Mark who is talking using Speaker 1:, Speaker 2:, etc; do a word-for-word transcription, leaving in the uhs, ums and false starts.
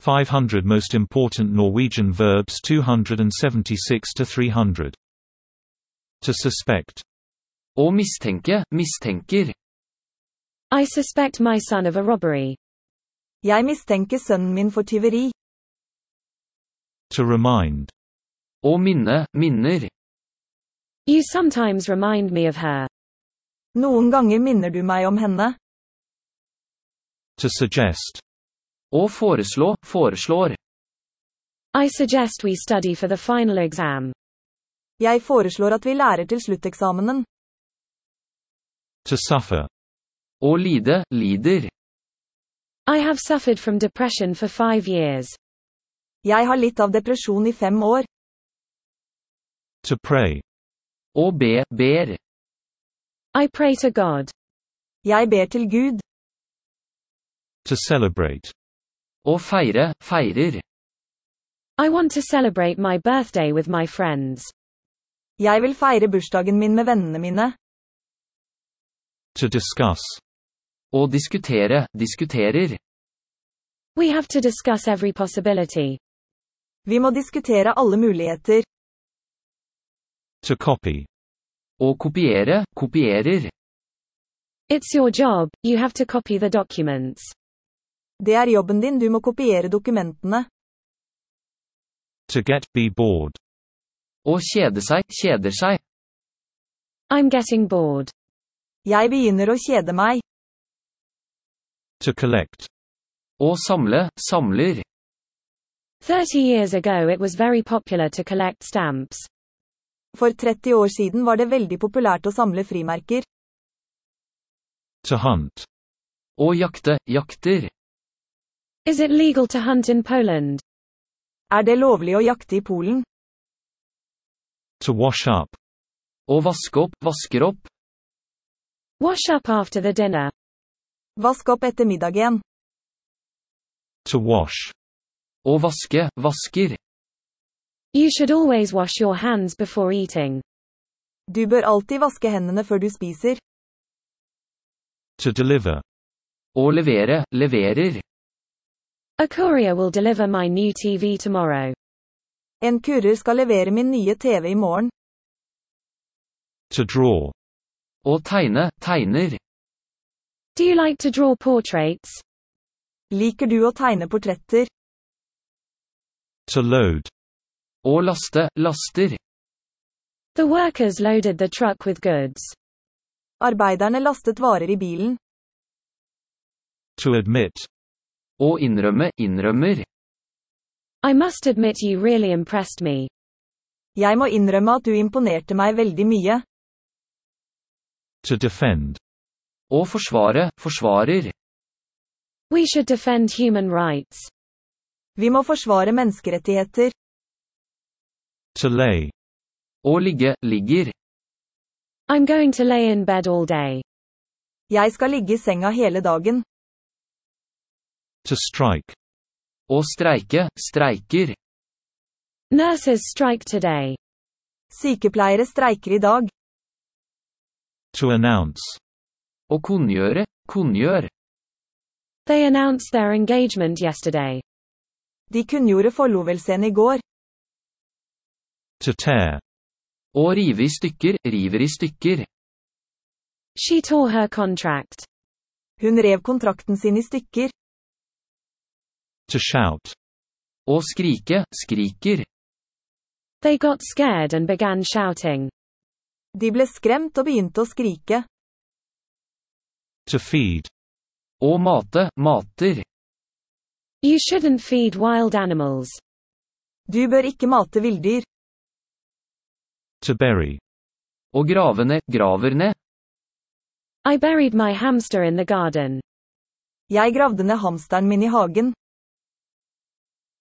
Speaker 1: five hundred Most Important Norwegian Verbs two seventy-six to three hundred. To suspect.
Speaker 2: Å mistenke, mistenker.
Speaker 3: I suspect my son of a robbery.
Speaker 4: Jeg mistenker sønnen min for tyveri.
Speaker 1: To remind.
Speaker 2: Å minne, minner.
Speaker 3: You sometimes remind me of her.
Speaker 4: Noen ganger minner du meg om henne.
Speaker 1: To suggest.
Speaker 2: Å foreslå, foreslår.
Speaker 3: I suggest we study for the final exam.
Speaker 4: Jeg foreslår at vi lærer til slutteksamenen.
Speaker 1: To suffer.
Speaker 2: Å lide, lider.
Speaker 3: I have suffered from depression for five years.
Speaker 4: Jeg har litt av depresjon i fem år.
Speaker 1: To pray.
Speaker 2: Å be, ber.
Speaker 3: I pray to God.
Speaker 4: Jeg ber til Gud.
Speaker 1: To celebrate.
Speaker 2: Å feire, feirer.
Speaker 3: I want to celebrate my birthday with my friends.
Speaker 4: Jeg vil feire bursdagen min med vennene mine.
Speaker 1: To discuss.
Speaker 2: Å diskutere, diskuterer.
Speaker 3: We have to discuss every possibility.
Speaker 4: Vi må diskutere alle muligheter.
Speaker 1: To copy.
Speaker 2: Å kopiere, kopierer.
Speaker 3: It's your job, you have to copy the documents.
Speaker 4: Det er jobben din, du må kopiere dokumentene.
Speaker 1: To get, be bored.
Speaker 2: Å kjede seg, kjeder seg.
Speaker 3: I'm getting bored.
Speaker 4: Jeg begynner å kjede meg.
Speaker 1: To collect.
Speaker 2: Å samle, samler.
Speaker 3: Thirty years ago it was very popular to collect stamps.
Speaker 4: For tretti år siden var det veldig populært å samle frimerker.
Speaker 1: To hunt.
Speaker 2: Å jakte, jakter.
Speaker 3: Is it legal to hunt in Poland?
Speaker 4: Er det lovlig å jakte i Polen?
Speaker 1: To wash up.
Speaker 2: Å vaske opp, vasker opp.
Speaker 3: Wash up after the dinner.
Speaker 4: Vask opp etter middagen.
Speaker 1: To wash.
Speaker 2: Å vaske, vasker.
Speaker 3: You should always wash your hands before eating.
Speaker 4: Du bør alltid vaske hendene før du spiser.
Speaker 1: To deliver.
Speaker 2: Å levere, leverer.
Speaker 3: A courier will deliver my new T V tomorrow.
Speaker 4: En kurer skal levere min nye T V i morgen.
Speaker 1: To draw.
Speaker 2: Å tegne, tegner.
Speaker 3: Do you like to draw portraits?
Speaker 4: Liker du å tegne portretter?
Speaker 1: To load.
Speaker 2: Å laste, laster.
Speaker 3: The workers loaded the truck with goods.
Speaker 4: Arbeiderne lastet varer i bilen.
Speaker 1: To admit.
Speaker 2: Å innrømme, innrømmer.
Speaker 3: I must admit you really impressed me.
Speaker 4: Jeg må innrømme at du imponerte meg veldig mye.
Speaker 1: To defend.
Speaker 2: Å forsvare, forsvarer.
Speaker 3: We should defend human rights.
Speaker 4: Vi må forsvare menneskerettigheter.
Speaker 1: To lay.
Speaker 2: Å ligge, ligger.
Speaker 3: I'm going to lay in bed all day.
Speaker 4: Jeg skal ligge i senga hele dagen.
Speaker 1: To strike.
Speaker 2: Å streike, streiker.
Speaker 3: Nurses strike today.
Speaker 4: Sykepleiere streiker i dag.
Speaker 1: To announce.
Speaker 2: Å kunngjøre, kunngjør.
Speaker 3: They announced their engagement yesterday.
Speaker 4: De kunngjorde forlovelsen i går.
Speaker 1: To tear.
Speaker 2: Å rive i stykker, river i stykker.
Speaker 3: She tore her contract.
Speaker 4: Hun rev kontrakten sin i stykker.
Speaker 1: To shout.
Speaker 2: Å skrike, skriker.
Speaker 3: They got scared and began shouting.
Speaker 4: De ble skremt og begynte å skrike.
Speaker 1: To feed.
Speaker 2: Å mate, mater.
Speaker 3: You shouldn't feed wild animals.
Speaker 4: Du bør ikke mate villdyr.
Speaker 1: To bury.
Speaker 2: Å grave ned, graver ned.
Speaker 3: I buried my hamster in the garden.
Speaker 4: Jeg gravde ned hamsteren min i hagen.